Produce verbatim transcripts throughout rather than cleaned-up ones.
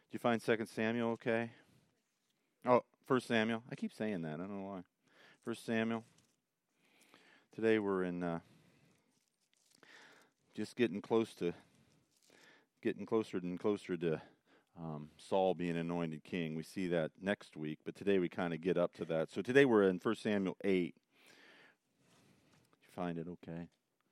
Did you find Second Samuel okay? Oh, First Samuel. I keep saying that. I don't know why. First Samuel. Today we're in uh, just getting close to, getting closer and closer to um, Saul being anointed king. We see that next week, but today we kind of get up to that. So today we're in First Samuel eight. Did you find it okay?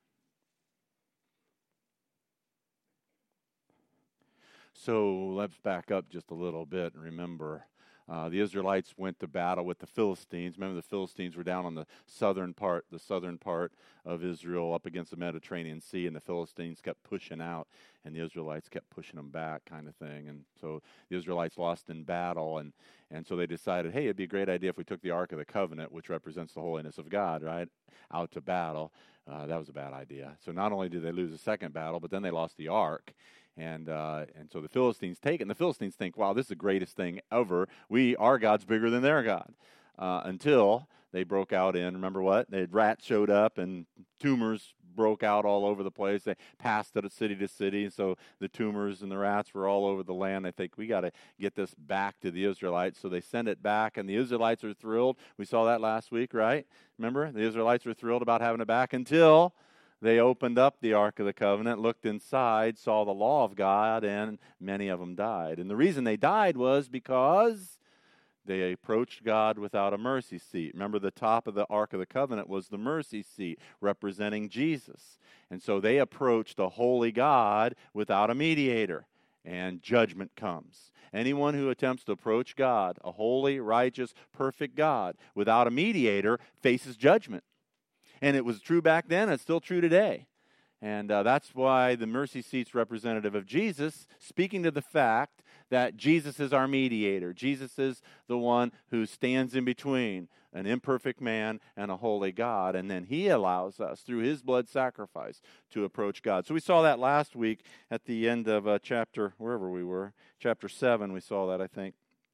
So let's back up just a little bit and remember uh, the Israelites went to battle with the Philistines. Remember the Philistines were down on the southern part, the southern part of Israel up against the Mediterranean Sea, and the Philistines kept pushing out, and the Israelites kept pushing them back kind of thing. And so the Israelites lost in battle, and, and so they decided, hey, it'd be a great idea if we took the Ark of the Covenant, which represents the holiness of God, right, out to battle. Uh, that was a bad idea. So not only did they lose the second battle, but then they lost the Ark. And uh, and so the Philistines take it, and the Philistines think, wow, this is the greatest thing ever. We, our God's bigger than their God. Uh, until they broke out in, remember what? They had rats showed up, and tumors broke out all over the place. They passed it city to city, so the tumors and the rats were all over the land. They think, we got to get this back to the Israelites. So they send it back, and the Israelites are thrilled. We saw that last week, right? Remember? The Israelites were thrilled about having it back until they opened up the Ark of the Covenant, looked inside, saw the law of God, and many of them died. And the reason they died was because they approached God without a mercy seat. Remember, the top of the Ark of the Covenant was the mercy seat, representing Jesus. And so they approached a holy God without a mediator, and judgment comes. Anyone who attempts to approach God, a holy, righteous, perfect God, without a mediator, faces judgment. And it was true back then, it's still true today. And uh, that's why the mercy seat's representative of Jesus, speaking to the fact that Jesus is our mediator. Jesus is the one who stands in between an imperfect man and a holy God. And then he allows us, through his blood sacrifice, to approach God. So we saw that last week at the end of uh, chapter, wherever we were, chapter seven, we saw that, I think.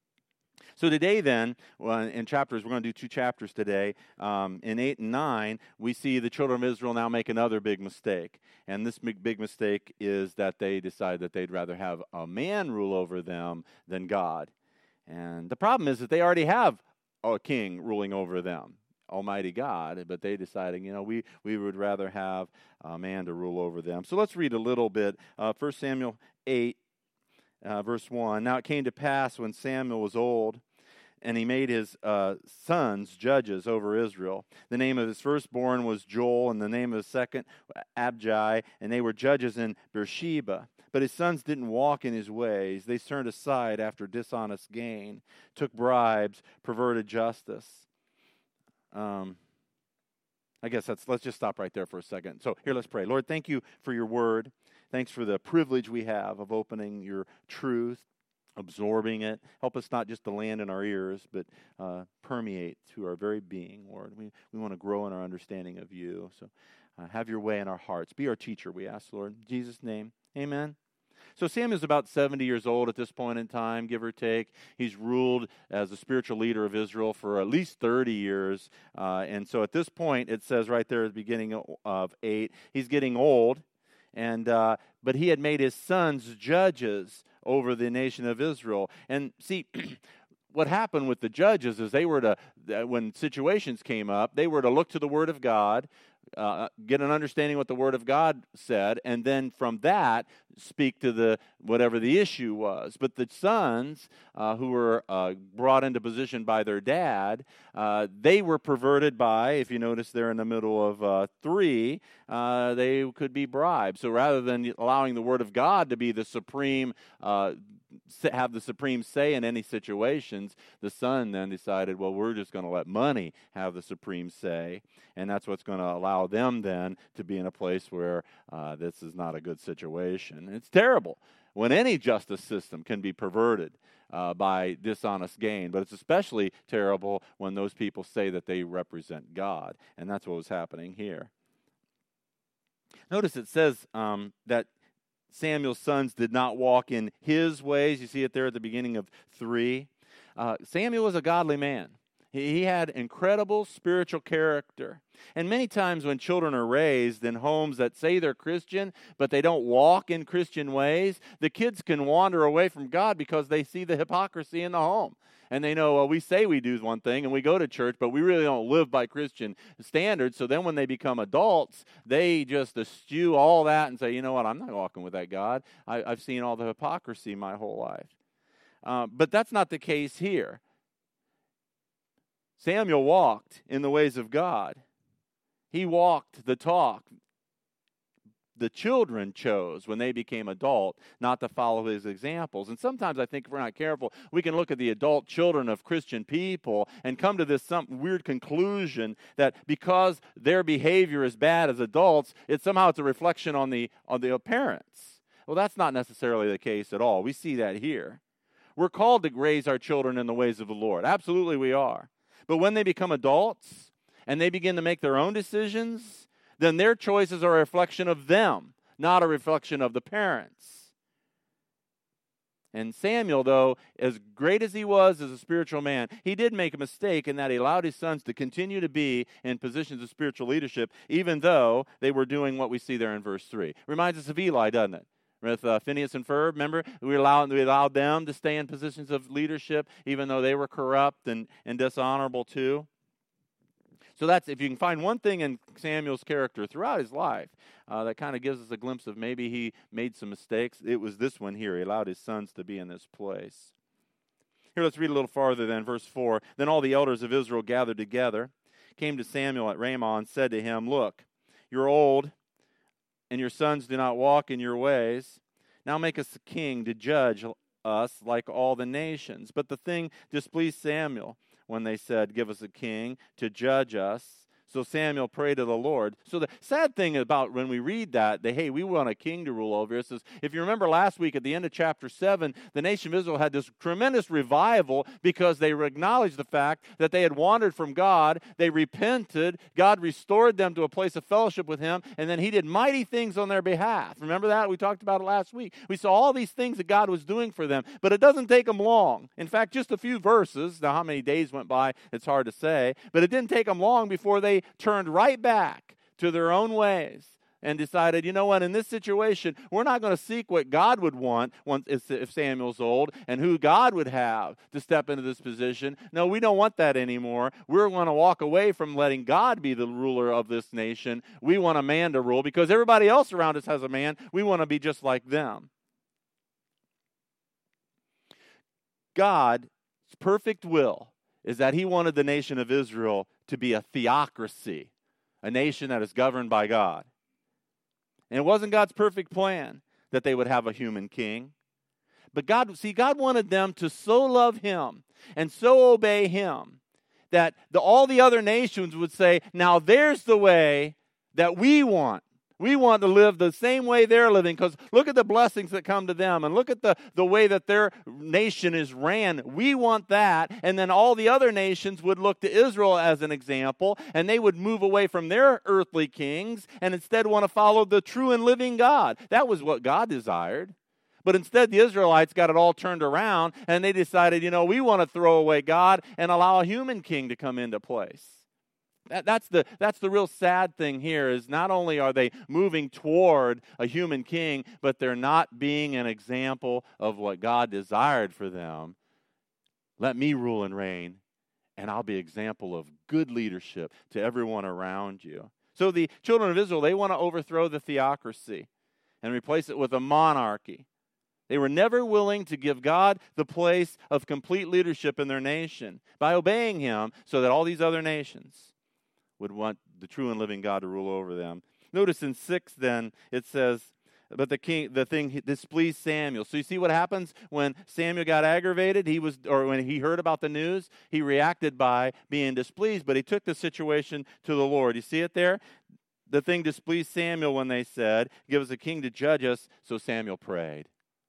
So today then, well, in chapters, we're going to do two chapters today. Um, in eight and nine, we see the children of Israel now make another big mistake. And this big, big mistake is that they decide that they'd rather have a man rule over them than God. And the problem is that they already have a king ruling over them, Almighty God, but they decided, you know, we, we would rather have a man to rule over them. So let's read a little bit. Uh, First Samuel eight. Uh, verse one, now it came to pass when Samuel was old, and he made his uh, sons judges over Israel. The name of his firstborn was Joel, and the name of his second, Abijah, and they were judges in Beersheba. But his sons didn't walk in his ways. They turned aside after dishonest gain, took bribes, perverted justice. Um, I guess that's, let's just stop right there for a second. So here, let's pray. Lord, thank you for your word. Thanks for the privilege we have of opening your truth, absorbing it. Help us not just to land in our ears, but uh, permeate through our very being, Lord. We we want to grow in our understanding of you. So uh, have your way in our hearts. Be our teacher, we ask, Lord. In Jesus' name, amen. So Samuel's about seventy years old at this point in time, give or take. He's ruled as a spiritual leader of Israel for at least thirty years. Uh, and so at this point, it says right there at the beginning of eight, he's getting old. And uh, but he had made his sons judges over the nation of Israel. And see, what happened with the judges is they were to, when situations came up, they were to look to the Word of God, uh, get an understanding what the Word of God said, and then from that speak to the whatever the issue was. But the sons uh, who were uh, brought into position by their dad, uh, they were perverted by, if you notice there in the middle of uh, three, uh, they could be bribed. So rather than allowing the Word of God to be the supreme uh have the supreme say in any situations, the son then decided, well, we're just going to let money have the supreme say, and that's what's going to allow them then to be in a place where uh, this is not a good situation. It's terrible when any justice system can be perverted uh, by dishonest gain, but it's especially terrible when those people say that they represent God, and that's what was happening here. Notice it says um, that Samuel's sons did not walk in his ways. You see it there at the beginning of three. Uh, Samuel was a godly man. He, he had incredible spiritual character. And many times when children are raised in homes that say they're Christian, but they don't walk in Christian ways, the kids can wander away from God because they see the hypocrisy in the home. And they know, well, we say we do one thing and we go to church, but we really don't live by Christian standards. So then when they become adults, they just eschew all that and say, you know what, I'm not walking with that God. I, I've seen all the hypocrisy my whole life. Uh, but that's not the case here. Samuel walked in the ways of God. He walked the talk. The children chose, when they became adult, not to follow his examples. And sometimes I think if we're not careful, we can look at the adult children of Christian people and come to this some weird conclusion that because their behavior is bad as adults, it somehow it's a reflection on the on the parents. Well, that's not necessarily the case at all. We see that here. We're called to raise our children in the ways of the Lord. Absolutely we are. But when they become adults and they begin to make their own decisions, then their choices are a reflection of them, not a reflection of the parents. And Samuel, though, as great as he was as a spiritual man, he did make a mistake in that he allowed his sons to continue to be in positions of spiritual leadership, even though they were doing what we see there in verse three. Reminds us of Eli, doesn't it? With uh, Phineas and Ferb, remember? We allowed, we allowed them to stay in positions of leadership, even though they were corrupt and, and dishonorable too. So that's, if you can find one thing in Samuel's character throughout his life uh, that kind of gives us a glimpse of maybe he made some mistakes, it was this one here. He allowed his sons to be in this place. Here, let's read a little farther then, verse four. Then all the elders of Israel gathered together, came to Samuel at Ramah, and said to him, look, you're old, and your sons do not walk in your ways. Now make us a king to judge us like all the nations. But the thing displeased Samuel when they said, give us a king to judge us. So Samuel prayed to the Lord. So the sad thing about when we read that, that, hey, we want a king to rule over us, is if you remember last week at the end of chapter seven, the nation of Israel had this tremendous revival because they acknowledged the fact that they had wandered from God. They repented. God restored them to a place of fellowship with him, and then he did mighty things on their behalf. Remember that? We talked about it last week. We saw all these things that God was doing for them, but it doesn't take them long. In fact, just a few verses. Now, how many days went by, it's hard to say, but it didn't take them long before they turned right back to their own ways and decided, you know what, in this situation, we're not going to seek what God would want once if Samuel's old and who God would have to step into this position. No, we don't want that anymore. We're going to walk away from letting God be the ruler of this nation. We want a man to rule because everybody else around us has a man. We want to be just like them. God's perfect will is that he wanted the nation of Israel to be a theocracy, a nation that is governed by God. And it wasn't God's perfect plan that they would have a human king. But God, see, God wanted them to so love him and so obey him that the, all the other nations would say, now there's the way that we want. We want to live the same way they're living because look at the blessings that come to them and look at the, the way that their nation is ran. We want that. And then all the other nations would look to Israel as an example and they would move away from their earthly kings and instead want to follow the true and living God. That was what God desired. But instead, the Israelites got it all turned around and they decided, you know, we want to throw away God and allow a human king to come into place. That, that's the that's the real sad thing here is not only are they moving toward a human king, but they're not being an example of what God desired for them. Let me rule and reign, and I'll be an example of good leadership to everyone around you. So the children of Israel, they want to overthrow the theocracy and replace it with a monarchy. They were never willing to give God the place of complete leadership in their nation by obeying him so that all these other nations would want the true and living God to rule over them. Notice in six then, it says, but the king, the thing displeased Samuel. So you see what happens when Samuel got aggravated, he was, or when he heard about the news, he reacted by being displeased, but he took the situation to the Lord. You see it there? The thing displeased Samuel when they said, give us a king to judge us, so Samuel prayed.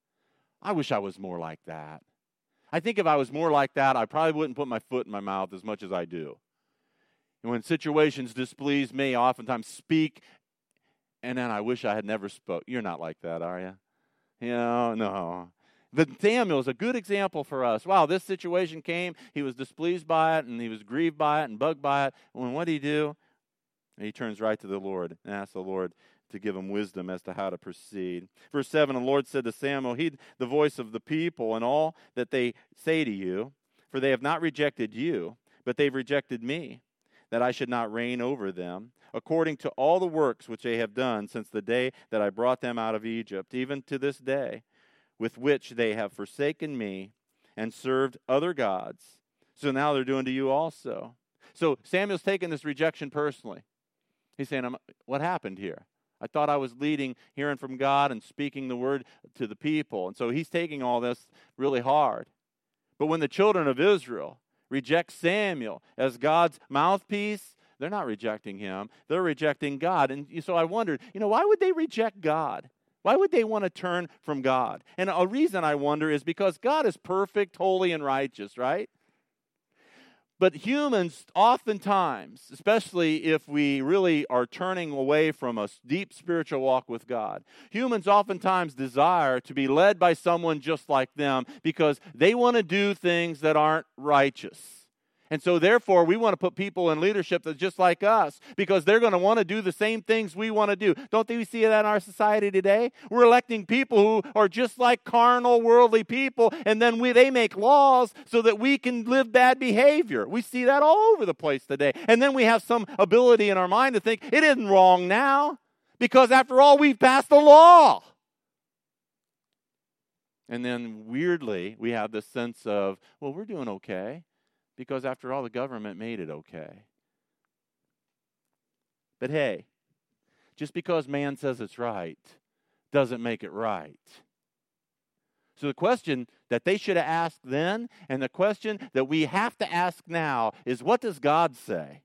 I wish I was more like that. I think if I was more like that, I probably wouldn't put my foot in my mouth as much as I do. And when situations displease me, I oftentimes speak, and then I wish I had never spoke. You're not like that, are you? You know, no. The Samuel is a good example for us. Wow, this situation came. He was displeased by it, and he was grieved by it, and bugged by it. And what did he do? He turns right to the Lord and asks the Lord to give him wisdom as to how to proceed. Verse seven, the Lord said to Samuel, heed the voice of the people and all that they say to you, for they have not rejected you, but they've rejected me, that I should not reign over them, according to all the works which they have done since the day that I brought them out of Egypt, even to this day, with which they have forsaken me and served other gods. So now they're doing to you also. So Samuel's taking this rejection personally. He's saying, what happened here? I thought I was leading, hearing from God and speaking the word to the people. And so he's taking all this really hard. But when the children of Israel reject Samuel as God's mouthpiece, they're not rejecting him. They're rejecting God. And so I wondered, you know, why would they reject God? Why would they want to turn from God? And a reason I wonder is because God is perfect, holy, and righteous, right? But humans oftentimes, especially if we really are turning away from a deep spiritual walk with God, humans oftentimes desire to be led by someone just like them because they want to do things that aren't righteous. And so therefore, we want to put people in leadership that's just like us because they're going to want to do the same things we want to do. Don't we see that in our society today? We're electing people who are just like carnal, worldly people, and then we they make laws so that we can live bad behavior. We see that all over the place today. And then we have some ability in our mind to think, it isn't wrong now because after all, we've passed the law. And then weirdly, we have this sense of, well, we're doing okay. Because after all, the government made it okay. But hey, just because man says it's right doesn't make it right. So the question that they should have asked then and the question that we have to ask now is, what does God say?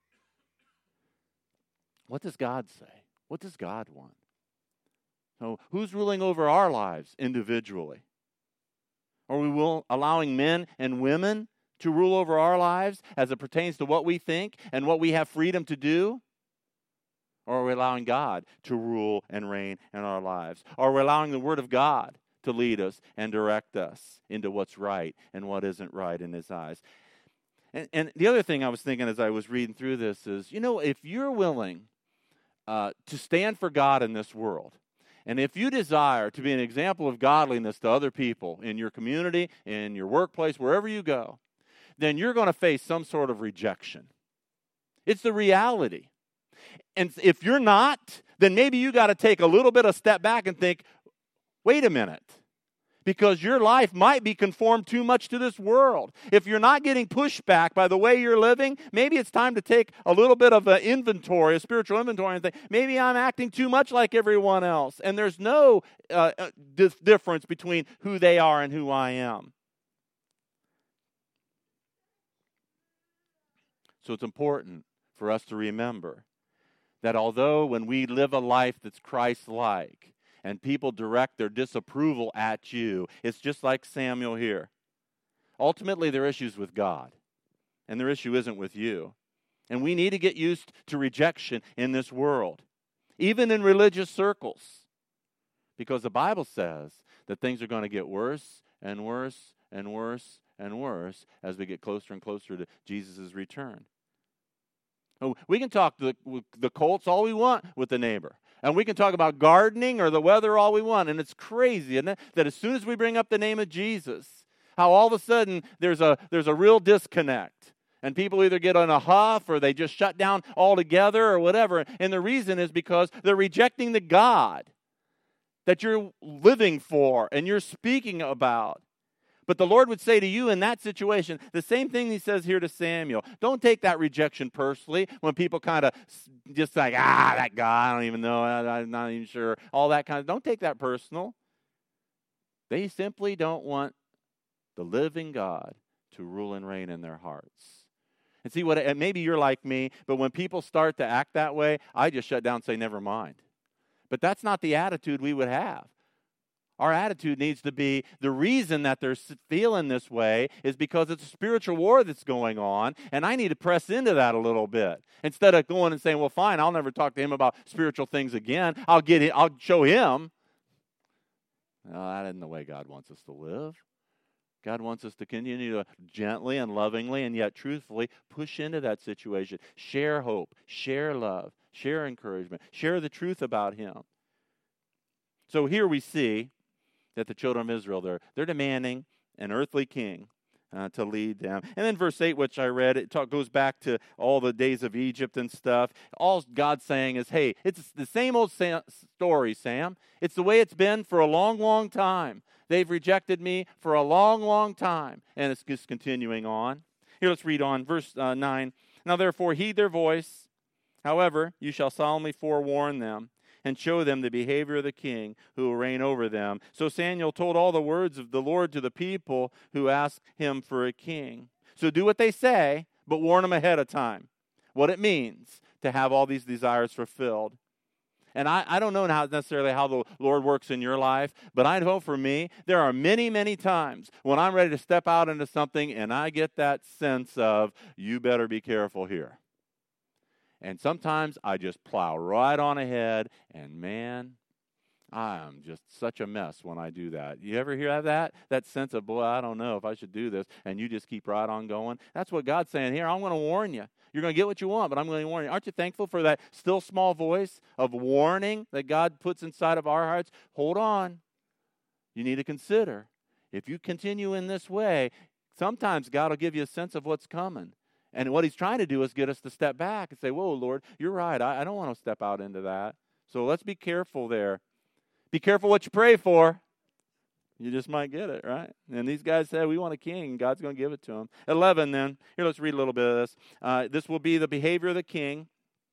What does God say? What does God want? So who's ruling over our lives individually? Are we will, allowing men and women to rule over our lives as it pertains to what we think and what we have freedom to do? Or are we allowing God to rule and reign in our lives? Are we allowing the Word of God to lead us and direct us into what's right and what isn't right in His eyes? And, and the other thing I was thinking as I was reading through this is, you know, if you're willing uh, to stand for God in this world, and if you desire to be an example of godliness to other people in your community, in your workplace, wherever you go, then you're going to face some sort of rejection. It's the reality. And if you're not, then maybe you got to take a little bit of step back and think, wait a minute. Because your life might be conformed too much to this world. If you're not getting pushed back by the way you're living, maybe it's time to take a little bit of an inventory, a spiritual inventory, and think, maybe I'm acting too much like everyone else. And there's no uh, dis- difference between who they are and who I am. So it's important for us to remember that although when we live a life that's Christ-like and people direct their disapproval at you, it's just like Samuel here. Ultimately, their issue's with God, and their issue isn't with you. And we need to get used to rejection in this world, even in religious circles, because the Bible says that things are going to get worse and worse and worse and worse as we get closer and closer to Jesus' return. We can talk the, the Colts all we want with the neighbor. And we can talk about gardening or the weather all we want. And it's crazy, isn't it? That as soon as we bring up the name of Jesus, how all of a sudden there's a there's a real disconnect. And people either get on a huff or they just shut down altogether or whatever. And the reason is because they're rejecting the God that you're living for and you're speaking about. But the Lord would say to you in that situation, the same thing He says here to Samuel. Don't take that rejection personally when people kind of just like, ah, that guy, I don't even know, I'm not even sure, all that kind of, don't take that personal. They simply don't want the living God to rule and reign in their hearts. And see, what? And maybe you're like me, but when people start to act that way, I just shut down and say, never mind. But that's not the attitude we would have. Our attitude needs to be the reason that they're feeling this way is because it's a spiritual war that's going on, and I need to press into that a little bit. Instead of going and saying, well, fine, I'll never talk to him about spiritual things again. I'll get it, I'll show him. No, that isn't the way God wants us to live. God wants us to continue to gently and lovingly and yet truthfully push into that situation. Share hope, share love, share encouragement, share the truth about Him. So here we see that the children of Israel, they're, they're demanding an earthly king uh, to lead them. And then verse eight, which I read, it talk, goes back to all the days of Egypt and stuff. All God's saying is, hey, it's the same old Sam, story, Sam. It's the way it's been for a long, long time. They've rejected me for a long, long time. And it's just continuing on. Here, let's read on. Verse uh, nine. Now, therefore, heed their voice. However, you shall solemnly forewarn them and show them the behavior of the king who will reign over them. So Samuel told all the words of the Lord to the people who asked him for a king. So do what they say, but warn them ahead of time. What it means to have all these desires fulfilled. And I, I don't know how necessarily how the Lord works in your life, but I know for me, there are many, many times when I'm ready to step out into something and I get that sense of, you better be careful here. And sometimes I just plow right on ahead, and man, I am just such a mess when I do that. You ever hear that? That sense of, boy, I don't know if I should do this, and you just keep right on going. That's what God's saying here. I'm going to warn you. You're going to get what you want, but I'm going to warn you. Aren't you thankful for that still small voice of warning that God puts inside of our hearts? Hold on. You need to consider. If you continue in this way, sometimes God will give you a sense of what's coming. And what He's trying to do is get us to step back and say, whoa, Lord, you're right. I, I don't want to step out into that. So let's be careful there. Be careful what you pray for. You just might get it, right? And these guys said, we want a king. God's going to give it to them. eleven then. Here, let's read a little bit of this. Uh, this will be the behavior of the king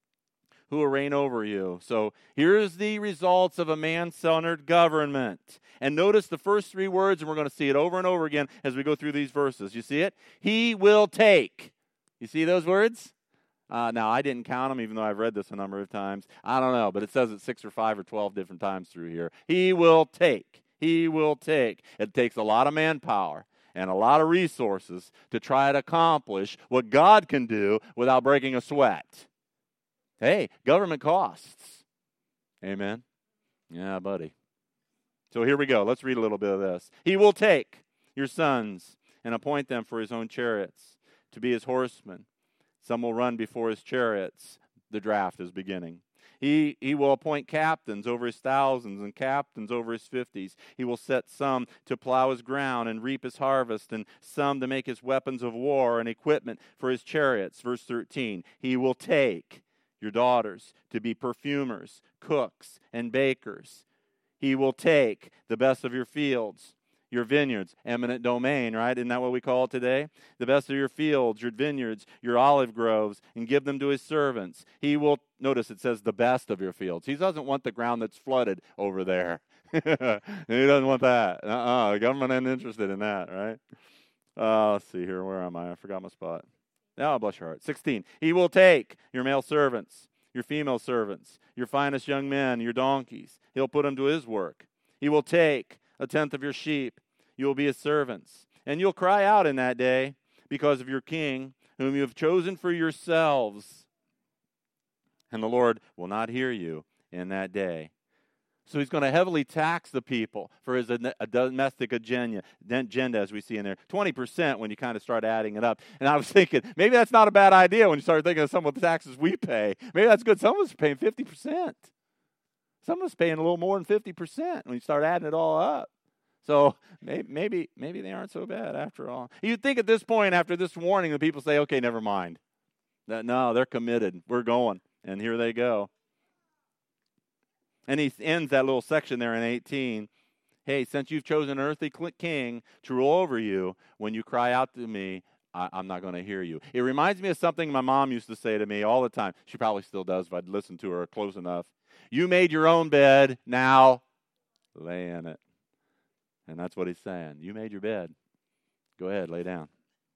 who will reign over you. So here's the results of a man-centered government. And notice the first three words, and we're going to see it over and over again as we go through these verses. You see it? He will take. You see those words? Uh, now, I didn't count them, even though I've read this a number of times. I don't know, but it says it six or five or twelve different times through here. He will take. He will take. It takes a lot of manpower and a lot of resources to try to accomplish what God can do without breaking a sweat. Hey, government costs. Amen? Yeah, buddy. So here we go. Let's read a little bit of this. He will take your sons and appoint them for His own chariots, to be His horsemen. Some will run before His chariots. The draft is beginning. He, he will appoint captains over His thousands and captains over His fifties. He will set some to plow His ground and reap His harvest, and some to make His weapons of war and equipment for His chariots. Verse thirteen, He will take your daughters to be perfumers, cooks, and bakers. He will take the best of your fields, your vineyards, eminent domain, right? Isn't that what we call it today? The best of your fields, your vineyards, your olive groves, and give them to His servants. He will, notice it says the best of your fields. He doesn't want the ground that's flooded over there. He doesn't want that. Uh-uh. The government isn't interested in that, right? Uh, let's see here. Where am I? I forgot my spot. Now, bless your heart. sixteen. He will take your male servants, your female servants, your finest young men, your donkeys. He'll put them to His work. He will take a tenth of your sheep. You will be His servants. And you'll cry out in that day because of your king, whom you have chosen for yourselves. And the Lord will not hear you in that day. So He's going to heavily tax the people for His domestic agenda, agenda, as we see in there. twenty percent when you kind of start adding it up. And I was thinking, maybe that's not a bad idea when you start thinking of some of the taxes we pay. Maybe that's good. Some of us are paying fifty percent. Some of us paying a little more than fifty percent when you start adding it all up. So maybe, maybe maybe they aren't so bad after all. You'd think at this point, after this warning, the people say, okay, never mind. No, they're committed. We're going. And here they go. And he ends that little section there in eighteen. Hey, since you've chosen an earthly king to rule over you, when you cry out to me, I, I'm not going to hear you. It reminds me of something my mom used to say to me all the time. She probably still does if I'd listen to her close enough. You made your own bed, now lay in it. And that's what he's saying. You made your bed. Go ahead, lay down.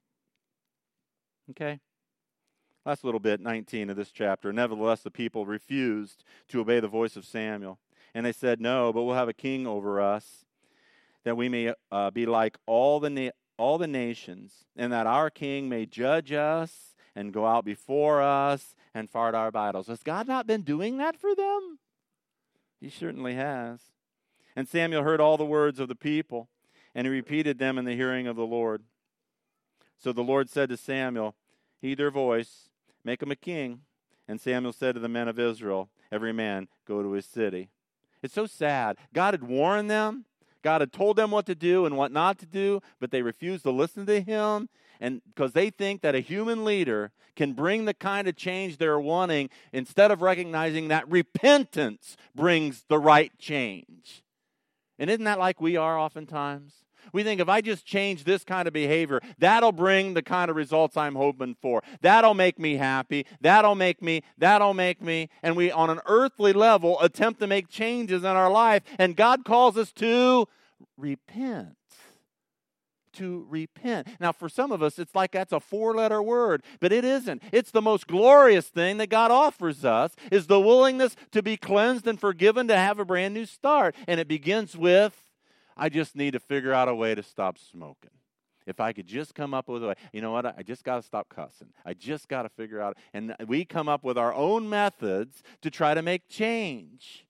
Okay. Last little bit, nineteen of this chapter. Nevertheless, the people refused to obey the voice of Samuel. And they said, no, but we'll have a king over us, that we may uh, be like all the na- all the nations, and that our king may judge us and go out before us and fight our battles. Has God not been doing that for them? He certainly has. And Samuel heard all the words of the people, and he repeated them in the hearing of the Lord. So the Lord said to Samuel, heed their voice, make him a king. And Samuel said to the men of Israel, every man go to his city. It's so sad. God had warned them. God had told them what to do and what not to do, but they refused to listen to him. And because they think that a human leader can bring the kind of change they're wanting, instead of recognizing that repentance brings the right change. And isn't that like we are oftentimes? We think if I just change this kind of behavior, that'll bring the kind of results I'm hoping for. That'll make me happy. That'll make me, that'll make me. And we, on an earthly level, attempt to make changes in our life. And God calls us to repent. To repent. Now, for some of us, it's like that's a four-letter word, but it isn't. It's the most glorious thing that God offers us, is the willingness to be cleansed and forgiven, to have a brand new start. And it begins with, I just need to figure out a way to stop smoking. If I could just come up with a way, you know what, I just got to stop cussing. I just got to figure out, and we come up with our own methods to try to make change.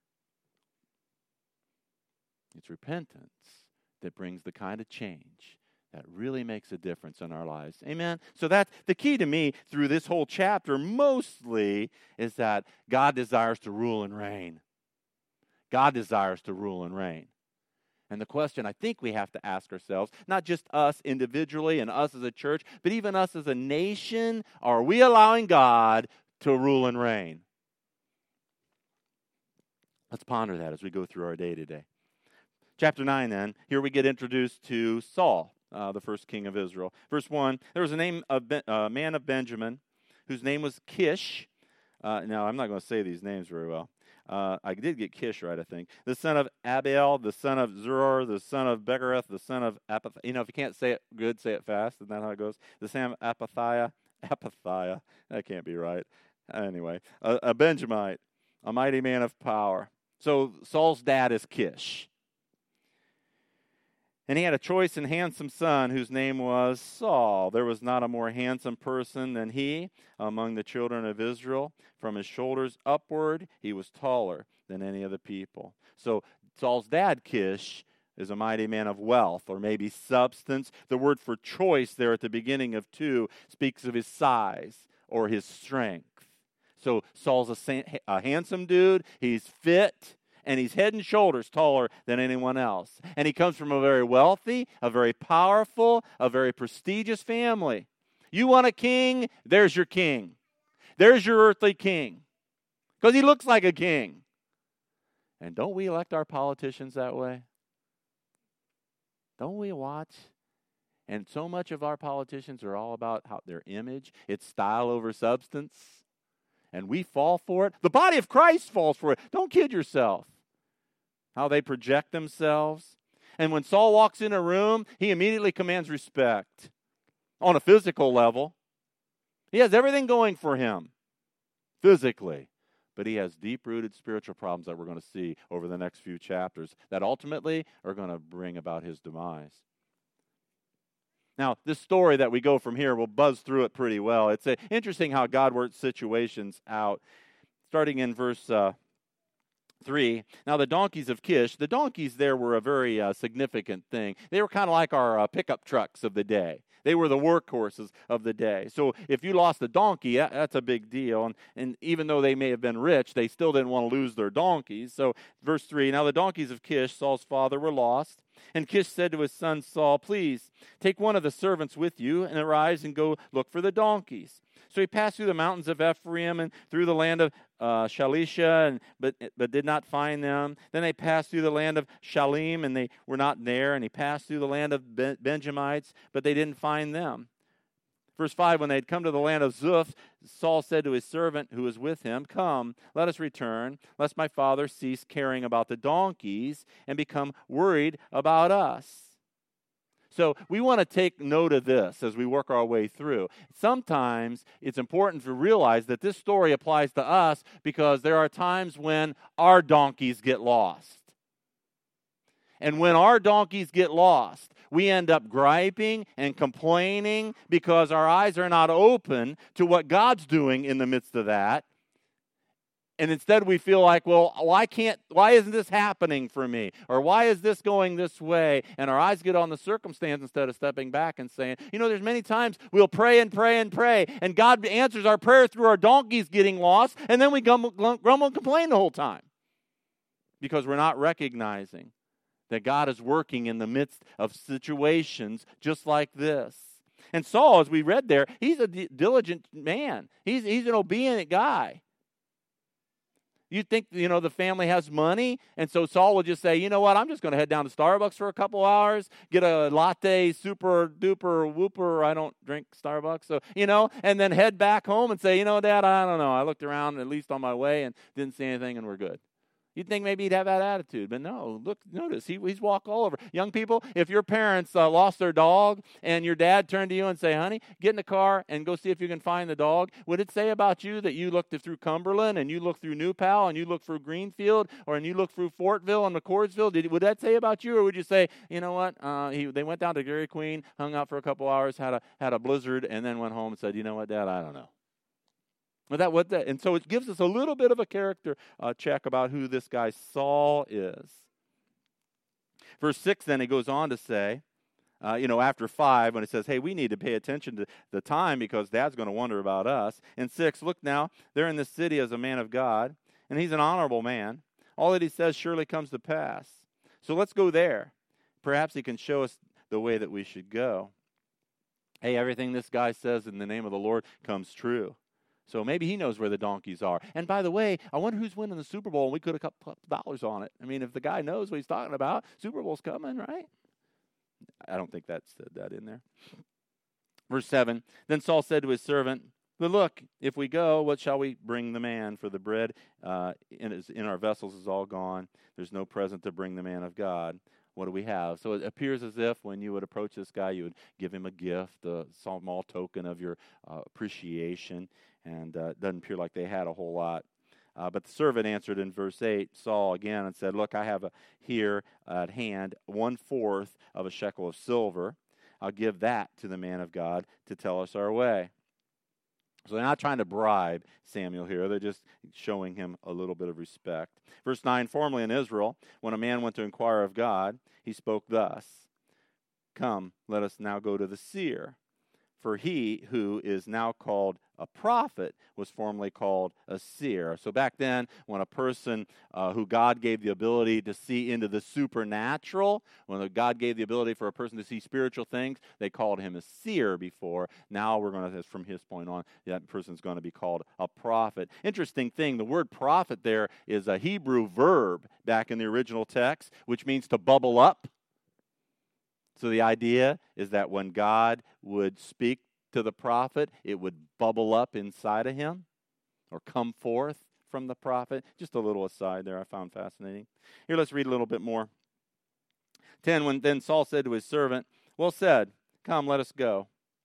It's repentance that brings the kind of change that really makes a difference in our lives. Amen? So that's the key to me through this whole chapter mostly is that God desires to rule and reign. God desires to rule and reign. And the question I think we have to ask ourselves, not just us individually and us as a church, but even us as a nation, are we allowing God to rule and reign? Let's ponder that as we go through our day today. Chapter nine then, here we get introduced to Saul, uh, the first king of Israel. Verse one, there was a name of ben, uh, man of Benjamin whose name was Kish. Uh, now, I'm not going to say these names very well. Uh, I did get Kish right, I think. The son of Abiel, the son of Zeror, the son of Bechereth, the son of Apathiah. You know, if you can't say it good, say it fast. Isn't that how it goes? The son of Apathiah. Apathiah. That can't be right. Anyway, a, a Benjamite, a mighty man of power. So Saul's dad is Kish. And he had a choice and handsome son whose name was Saul. There was not a more handsome person than he among the children of Israel. From his shoulders upward, he was taller than any of the people. So Saul's dad, Kish, is a mighty man of wealth, or maybe substance. The word for choice there at the beginning of two speaks of his size or his strength. So Saul's a, a handsome dude. He's fit. And he's head and shoulders taller than anyone else. And he comes from a very wealthy, a very powerful, a very prestigious family. You want a king? There's your king. There's your earthly king. Because he looks like a king. And don't we elect our politicians that way? Don't we watch? And so much of our politicians are all about how their image. It's style over substance. And we fall for it. The body of Christ falls for it. Don't kid yourself. How they project themselves. And when Saul walks in a room, he immediately commands respect on a physical level. He has everything going for him physically. But he has deep-rooted spiritual problems that we're going to see over the next few chapters that ultimately are going to bring about his demise. Now, this story that we go from here, we'll buzz through it pretty well. It's uh, interesting how God works situations out. Starting in verse uh, three. Now, the donkeys of Kish, the donkeys there were a very uh, significant thing. They were kind of like our uh, pickup trucks of the day. They were the workhorses of the day. So if you lost a donkey, that's a big deal. And, and even though they may have been rich, they still didn't want to lose their donkeys. So verse three, now the donkeys of Kish, Saul's father, were lost. And Kish said to his son Saul, please take one of the servants with you and arise and go look for the donkeys. So he passed through the mountains of Ephraim and through the land of uh, Shalisha, and, but, but did not find them. Then they passed through the land of Shalim, and they were not there. And he passed through the land of ben- Benjamites, but they didn't find them. Verse five, when they had come to the land of Zuph, Saul said to his servant who was with him, come, let us return, lest my father cease caring about the donkeys and become worried about us. So we want to take note of this as we work our way through. Sometimes it's important to realize that this story applies to us because there are times when our donkeys get lost. And when our donkeys get lost, we end up griping and complaining because our eyes are not open to what God's doing in the midst of that. And instead we feel like, well, why can't, why isn't this happening for me? Or why is this going this way? And our eyes get on the circumstance instead of stepping back and saying, you know, there's many times we'll pray and pray and pray, and God answers our prayer through our donkeys getting lost, and then we grumble, grumble and complain the whole time. Because we're not recognizing that God is working in the midst of situations just like this. And Saul, as we read there, he's a d- diligent man. He's, he's an obedient guy. You think, you know, the family has money, and so Saul will just say, you know what, I'm just going to head down to Starbucks for a couple hours, get a latte, super duper whooper, I don't drink Starbucks, so, you know, and then head back home and say, you know, Dad, I don't know, I looked around at least on my way and didn't see anything, and we're good. You'd think maybe he'd have that attitude, but no, look, notice, he, he's walked all over. Young people, if your parents uh, lost their dog and your dad turned to you and say, honey, get in the car and go see if you can find the dog, would it say about you that you looked through Cumberland and you looked through New Pal and you looked through Greenfield or and you looked through Fortville and McCordsville? Did, would that say about you, or would you say, you know what, uh, he, they went down to Dairy Queen, hung out for a couple hours, had a, had a blizzard, and then went home and said, you know what, Dad, I don't know. Well, that what that, and so it gives us a little bit of a character uh, check about who this guy Saul is. Verse six, then he goes on to say, uh, you know, after five, when it says, hey, we need to pay attention to the time because Dad's going to wonder about us. In six, look now, they're in the city as a man of God, and he's an honorable man. All that he says surely comes to pass. So let's go there. Perhaps he can show us the way that we should go. Hey, everything this guy says in the name of the Lord comes true. So maybe he knows where the donkeys are. And by the way, I wonder who's winning the Super Bowl, and we could have cut a couple dollars on it. I mean, if the guy knows what he's talking about, Super Bowl's coming, right? I don't think that said that in there. Verse seven, then Saul said to his servant, but look, if we go, what shall we bring the man? For the bread uh, in, his, in our vessels is all gone. There's no present to bring the man of God. What do we have? So it appears as if when you would approach this guy, you would give him a gift, a small token of your uh, appreciation. And uh, it doesn't appear like they had a whole lot. Uh, but the servant answered in verse eight, Saul again, and said, look, I have a, here at hand one-fourth of a shekel of silver. I'll give that to the man of God to tell us our way. So they're not trying to bribe Samuel here. They're just showing him a little bit of respect. Verse nine, formerly in Israel, when a man went to inquire of God, he spoke thus, come, let us now go to the seer. For he who is now called a prophet was formerly called a seer. So back then, when a person uh, who God gave the ability to see into the supernatural, when God gave the ability for a person to see spiritual things, they called him a seer before. Now we're going to, from his point on, that person's going to be called a prophet. Interesting thing, the word prophet there is a Hebrew verb back in the original text, which means to bubble up. So the idea is that when God would speak to the prophet, it would bubble up inside of him or come forth from the prophet. Just a little aside there I found fascinating. Here, let's read a little bit more. ten, when then Saul said to his servant, well said, come, let us go.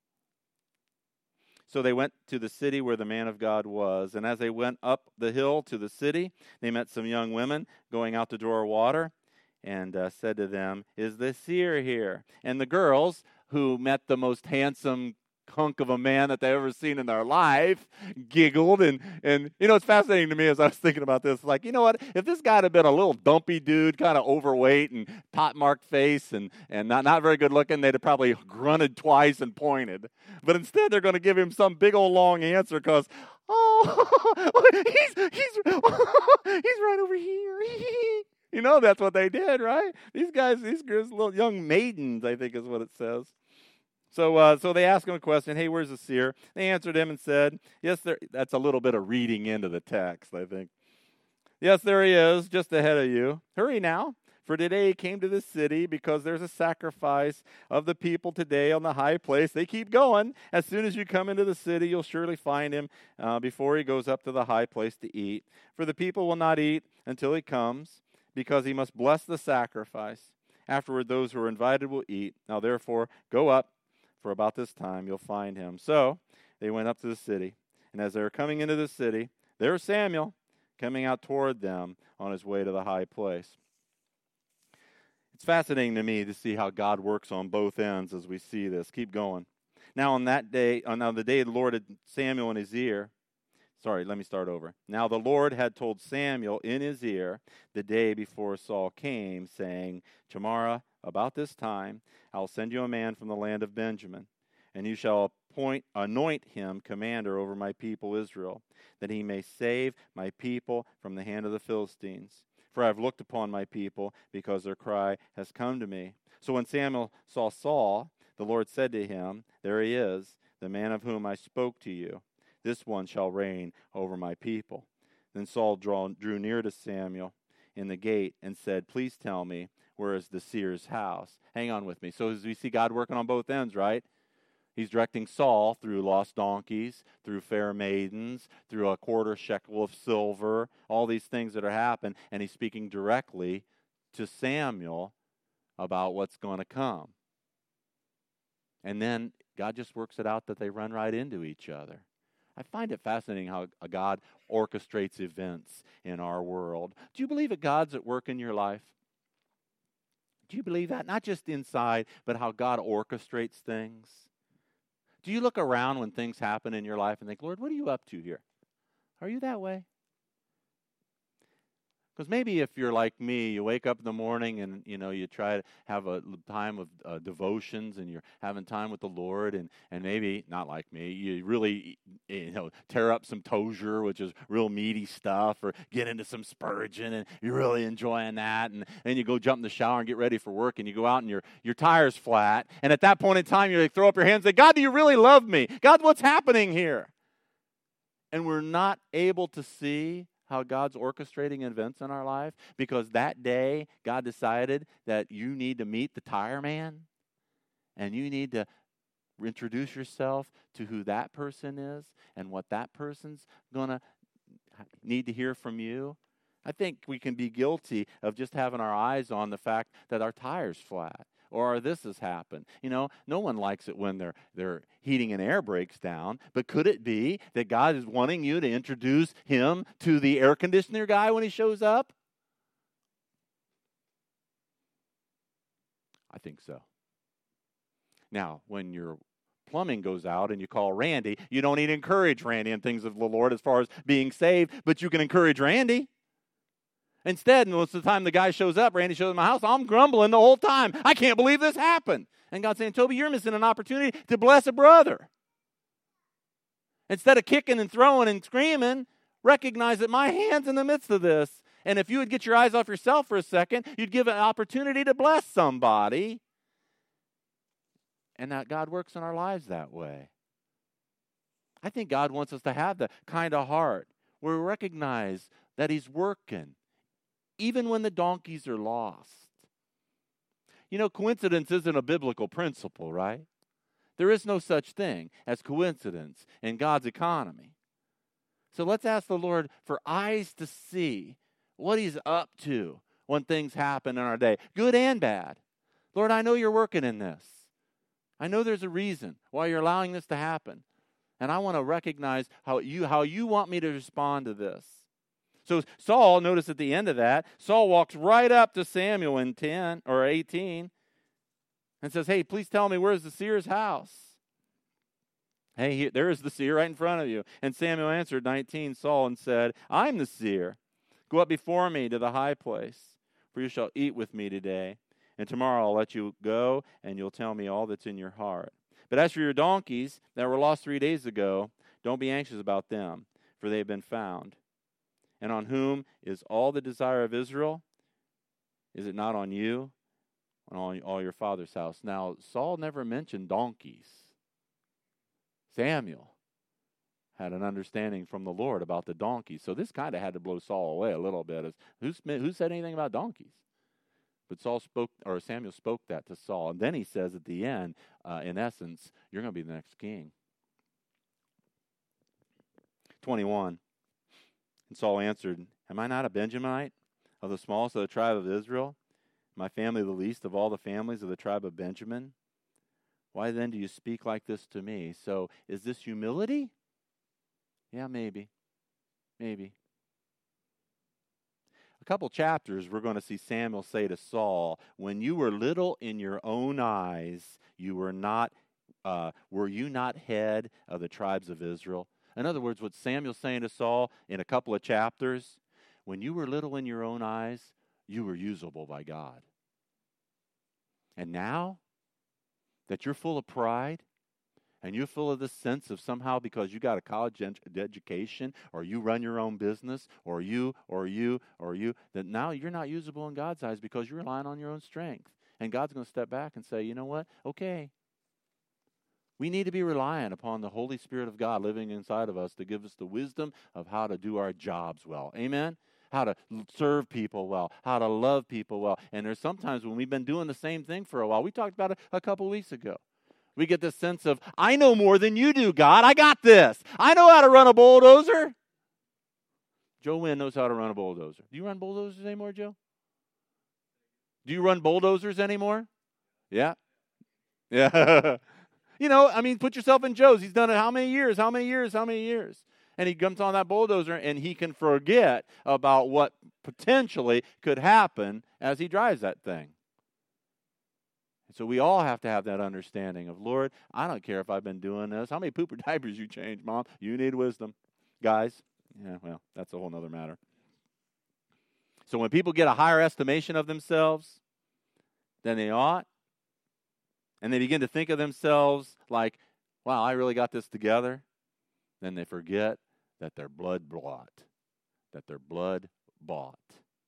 So they went to the city where the man of God was. And as they went up the hill to the city, they met some young women going out to draw water. And uh, said to them, is the seer here? And the girls, who met the most handsome hunk of a man that they've ever seen in their life, giggled. And, and you know, it's fascinating to me as I was thinking about this. Like, you know what? If this guy had been a little dumpy dude, kind of overweight and pot-marked face and, and not, not very good looking, they'd have probably grunted twice and pointed. But instead, they're going to give him some big old long answer because, oh, he's, he's, he's right over here. You know, that's what they did, right? These guys, these girls, little young maidens, I think is what it says. So uh, so they asked him a question, hey, where's the seer? They answered him and said, yes, there. That's a little bit of reading into the text, I think. Yes, there he is, just ahead of you. Hurry now, for today he came to this city because there's a sacrifice of the people today on the high place. They keep going. As soon as you come into the city, you'll surely find him uh, before he goes up to the high place to eat. For the people will not eat until he comes, because he must bless the sacrifice. Afterward, those who are invited will eat. Now, therefore, go up, for about this time you'll find him. So they went up to the city. And as they were coming into the city, there was Samuel coming out toward them on his way to the high place. It's fascinating to me to see how God works on both ends as we see this. Keep going. Now, on that day, on the day the Lord had Samuel in his ear, Sorry, let me start over. Now the Lord had told Samuel in his ear the day before Saul came, saying, Tomorrow, about this time, I'll send you a man from the land of Benjamin, and you shall appoint, anoint him commander over my people Israel, that he may save my people from the hand of the Philistines. For I have looked upon my people, because their cry has come to me. So when Samuel saw Saul, the Lord said to him, There he is, the man of whom I spoke to you. This one shall reign over my people. Then Saul draw, drew near to Samuel in the gate and said, Please tell me, where is the seer's house? Hang on with me. So as we see God working on both ends, right? He's directing Saul through lost donkeys, through fair maidens, through a quarter shekel of silver, all these things that are happening, and he's speaking directly to Samuel about what's going to come. And then God just works it out that they run right into each other. I find it fascinating how God orchestrates events in our world. Do you believe that God's at work in your life? Do you believe that? Not just inside, but how God orchestrates things. Do you look around when things happen in your life and think, Lord, what are you up to here? Are you that way? Because maybe if you're like me, you wake up in the morning and, you know, you try to have a time of uh, devotions and you're having time with the Lord, and, and maybe, not like me, you really, you know, tear up some Tozier, which is real meaty stuff, or get into some Spurgeon and you're really enjoying that, and then you go jump in the shower and get ready for work, and you go out and your, your tire's flat, and at that point in time, you like, throw up your hands and say, God, do you really love me? God, what's happening here? And we're not able to see how God's orchestrating events in our life, because that day God decided that you need to meet the tire man and you need to introduce yourself to who that person is and what that person's going to need to hear from you. I think we can be guilty of just having our eyes on the fact that our tire's flat or this has happened. You know, no one likes it when their their heating and air breaks down, but could it be that God is wanting you to introduce him to the air conditioner guy when he shows up? I think so. Now, when your plumbing goes out and you call Randy, you don't need to encourage Randy in things of the Lord as far as being saved, but you can encourage Randy. Instead, most of the time the guy shows up, Randy shows up at my house, I'm grumbling the whole time. I can't believe this happened. And God's saying, Toby, you're missing an opportunity to bless a brother. Instead of kicking and throwing and screaming, recognize that my hand's in the midst of this. And if you would get your eyes off yourself for a second, you'd give an opportunity to bless somebody. And that God works in our lives that way. I think God wants us to have the kind of heart where we recognize that he's working, even when the donkeys are lost. You know, coincidence isn't a biblical principle, right? There is no such thing as coincidence in God's economy. So let's ask the Lord for eyes to see what he's up to when things happen in our day, good and bad. Lord, I know you're working in this. I know there's a reason why you're allowing this to happen. And I want to recognize how you how you want me to respond to this. So Saul, notice at the end of that, Saul walks right up to Samuel in ten or eighteen and says, hey, please tell me, where's the seer's house? Hey, here, there is the seer right in front of you. And Samuel answered, nineteen, Saul, and said, I'm the seer. Go up before me to the high place, for you shall eat with me today. And tomorrow I'll let you go, and you'll tell me all that's in your heart. But as for your donkeys that were lost three days ago, don't be anxious about them, for they have been found. And on whom is all the desire of Israel? Is it not on you? On all, all your father's house. Now, Saul never mentioned donkeys. Samuel had an understanding from the Lord about the donkeys. So this kind of had to blow Saul away a little bit. As who, who said anything about donkeys? But Saul spoke, or Samuel spoke that to Saul. And then he says at the end, uh, in essence, you're going to be the next king. twenty-one. And Saul answered, am I not a Benjaminite, of the smallest of the tribe of Israel? My family the least of all the families of the tribe of Benjamin? Why then do you speak like this to me? So is this humility? Yeah, maybe. Maybe. A couple chapters, we're going to see Samuel say to Saul, when you were little in your own eyes, you were not, uh, were you not head of the tribes of Israel? In other words, what Samuel's saying to Saul in a couple of chapters, when you were little in your own eyes, you were usable by God. And now that you're full of pride, and you're full of this sense of somehow because you got a college ed- education, or you run your own business, or you, or you, or you, that now you're not usable in God's eyes because you're relying on your own strength. And God's going to step back and say, you know what? Okay. We need to be reliant upon the Holy Spirit of God living inside of us to give us the wisdom of how to do our jobs well. Amen? How to serve people well, how to love people well. And there's sometimes when we've been doing the same thing for a while. We talked about it a couple weeks ago. We get this sense of, I know more than you do, God. I got this. I know how to run a bulldozer. Joe Wynn knows how to run a bulldozer. Do you run bulldozers anymore, Joe? Do you run bulldozers anymore? Yeah? Yeah. You know, I mean, put yourself in Joe's. He's done it how many years, how many years, how many years? And he comes on that bulldozer and he can forget about what potentially could happen as he drives that thing. So we all have to have that understanding of, Lord, I don't care if I've been doing this. How many pooper diapers you changed, Mom? You need wisdom. Guys, yeah, well, that's a whole other matter. So when people get a higher estimation of themselves than they ought, and they begin to think of themselves like, wow, I really got this together, then they forget that they're blood bought, that they're blood bought.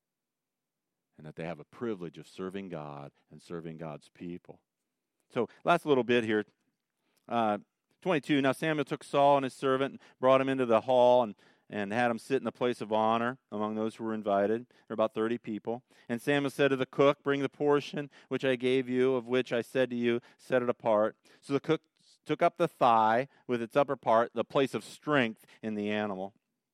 And that they have a privilege of serving God and serving God's people. So, last little bit here. Uh, twenty-two, now Samuel took Saul and his servant and brought him into the hall and, and had him sit in the place of honor among those who were invited. There were about thirty people. And Samuel said to the cook, bring the portion which I gave you, of which I said to you, set it apart. So the cook took up the thigh with its upper part, the place of strength in the animal,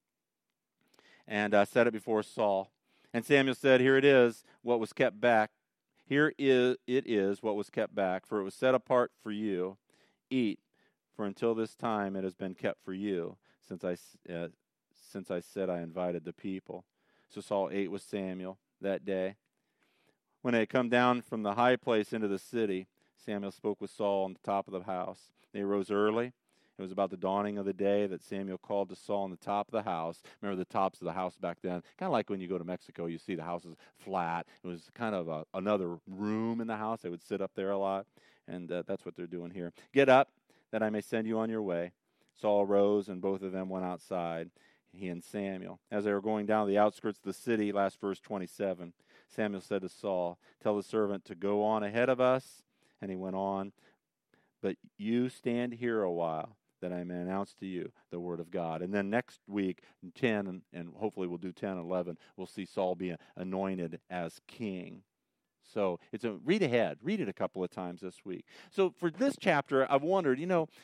and uh, set it before Saul. And Samuel said, here it is, what was kept back. Here is it is what was kept back, for it was set apart for you. Eat, for until this time it has been kept for you, since I, uh, since I said I invited the people. So Saul ate with Samuel that day. When they had come down from the high place into the city, Samuel spoke with Saul on the top of the house. They arose early. It was about the dawning of the day that Samuel called to Saul on the top of the house. Remember the tops of the house back then? Kind of like when you go to Mexico, you see the house is flat. It was kind of a, another room in the house. They would sit up there a lot, and uh, that's what they're doing here. Get up, that I may send you on your way. Saul rose, and both of them went outside, he and Samuel. As they were going down the outskirts of the city, last verse twenty-seven, Samuel said to Saul, tell the servant to go on ahead of us. And he went on, but you stand here a while, that I may announce to you the word of God. And then next week, ten, and, and hopefully we'll do ten and eleven, we'll see Saul be anointed as king. So it's a read ahead. Read it a couple of times this week. So for this chapter, I've wondered, you know,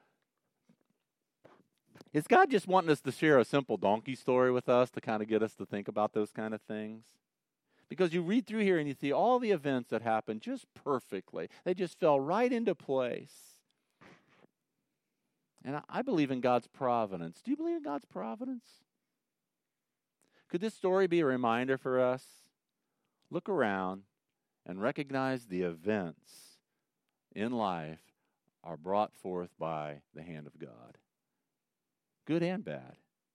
is God just wanting us to share a simple donkey story with us to kind of get us to think about those kind of things? Because you read through here and you see all the events that happened just perfectly. They just fell right into place. And I believe in God's providence. Do you believe in God's providence? Could this story be a reminder for us? Look around and recognize the events in life are brought forth by the hand of God. Good and bad.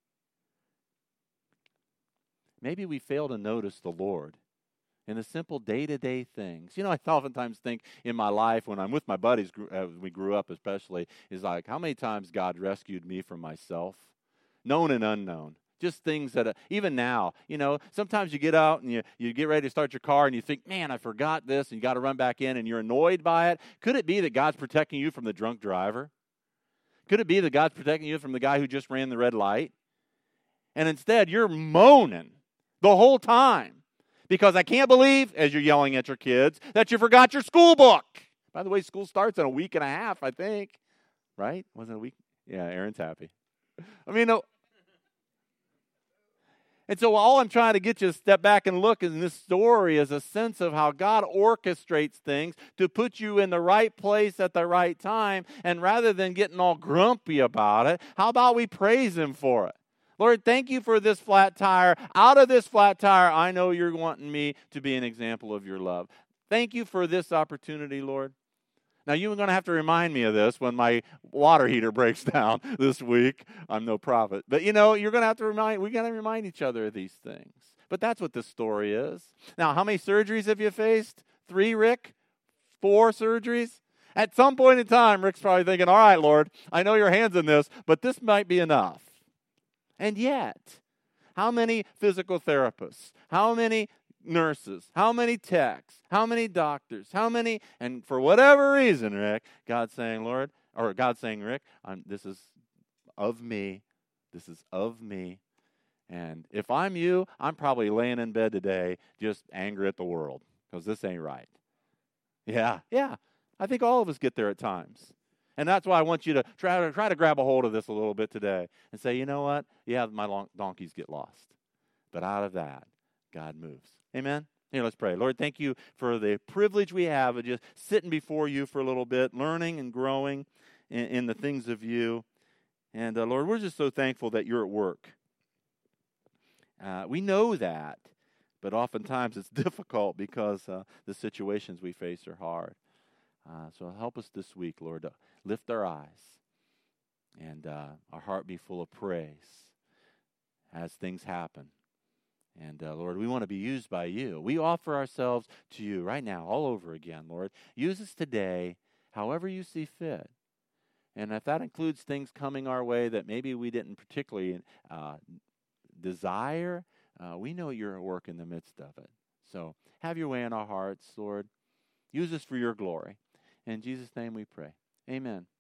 Maybe we fail to notice the Lord in the simple day-to-day things. You know, I oftentimes think in my life when I'm with my buddies, as we grew up especially, is like, how many times God rescued me from myself? Known and unknown. Just things that, uh, even now, you know, sometimes you get out and you, you get ready to start your car and you think, man, I forgot this, and you got to run back in and you're annoyed by it. Could it be that God's protecting you from the drunk driver? Could it be that God's protecting you from the guy who just ran the red light? And instead, you're moaning the whole time. Because I can't believe, as you're yelling at your kids, that you forgot your school book. By the way, school starts in a week and a half, I think. Right? Wasn't it a week? Yeah, Aaron's happy. I mean, no. And so all I'm trying to get you to step back and look in this story is a sense of how God orchestrates things to put you in the right place at the right time. And rather than getting all grumpy about it, how about we praise Him for it? Lord, thank you for this flat tire. Out of this flat tire, I know you're wanting me to be an example of your love. Thank you for this opportunity, Lord. Now, you're going to have to remind me of this when my water heater breaks down this week. I'm no prophet. But, you know, you're going to have to remind, we got to remind each other of these things. But that's what this story is. Now, how many surgeries have you faced? Three, Rick? Four surgeries? At some point in time, Rick's probably thinking, all right, Lord, I know your hand's in this, but this might be enough. And yet, how many physical therapists? How many nurses? How many techs? How many doctors? How many? And for whatever reason, Rick, God's saying, Lord, or God's saying, Rick, I'm, this is of me. This is of me. And if I'm you, I'm probably laying in bed today just angry at the world because this ain't right. Yeah, yeah. I think all of us get there at times. And that's why I want you to try to try to grab a hold of this a little bit today and say, you know what? Yeah, my long, donkeys get lost. But out of that, God moves. Amen? Here, let's pray. Lord, thank you for the privilege we have of just sitting before you for a little bit, learning and growing in, in the things of you. And, uh, Lord, we're just so thankful that you're at work. Uh, we know that, but oftentimes it's difficult because uh, the situations we face are hard. Uh, so help us this week, Lord, to lift our eyes and uh, our heart be full of praise as things happen. And, uh, Lord, we want to be used by you. We offer ourselves to you right now, all over again, Lord. Use us today however you see fit. And if that includes things coming our way that maybe we didn't particularly uh, desire, uh, we know you're at work in the midst of it. So have your way in our hearts, Lord. Use us for your glory. In Jesus' name we pray. Amen.